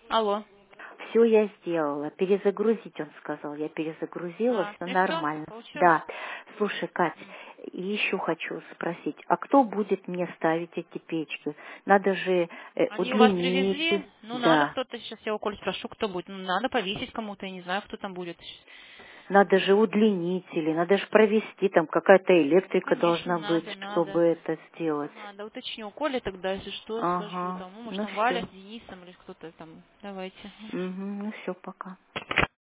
Алло. Все я сделала. Перезагрузить, он сказал. Я перезагрузила, все И все? нормально. Получилось? Да. Слушай, Кать, и еще хочу спросить, а кто будет мне ставить эти печки? Надо же Они у вас удлинить. привезли? Ну, надо Да. кто-то, сейчас я у Коли спрошу, кто будет. Ну, надо повесить кому-то, я не знаю, кто там будет. Надо же удлинители, надо же провести, там какая-то электрика Конечно, должна быть, надо, чтобы надо. это сделать. Надо, уточню у Коли тогда, если что, скажу Ага. там, ну, может, Ну там Валя все. с Денисом или кто-то там. Давайте. Угу. Ну все, пока.